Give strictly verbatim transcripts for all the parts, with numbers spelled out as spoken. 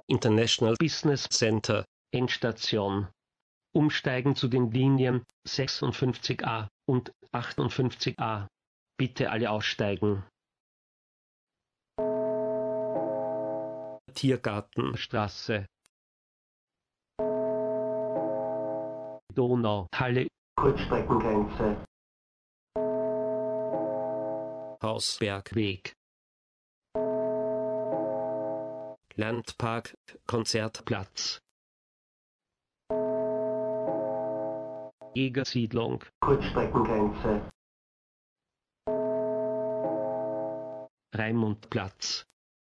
International Business Center, Endstation. Umsteigen zu den Linien sechsundfünfzig a und achtundfünfzig a. Bitte alle aussteigen. Tiergartenstraße. Donauhalle. Kurzstreckengrenze. Hausbergweg. Landpark, Konzertplatz. Jägersiedlung. Kurzstreckengrenze. Raimundplatz.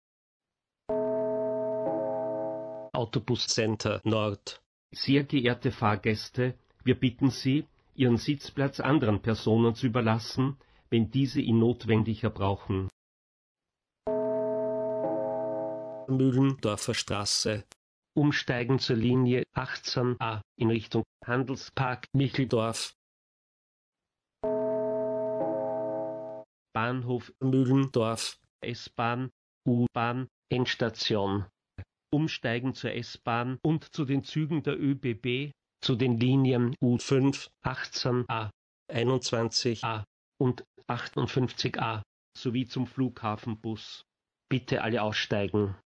Autobuscenter Nord. Sehr geehrte Fahrgäste, wir bitten Sie, Ihren Sitzplatz anderen Personen zu überlassen, wenn diese ihn notwendiger brauchen. Mühlendorfer Straße. Umsteigen zur Linie achtzehn a in Richtung Handelspark Micheldorf. Bahnhof Mühlendorf, S-Bahn, U-Bahn, Endstation. Umsteigen zur S-Bahn und zu den Zügen der ÖBB, zu den Linien U fünf, achtzehn a, einundzwanzig a und achtundfünfzig a sowie zum Flughafenbus. Bitte alle aussteigen.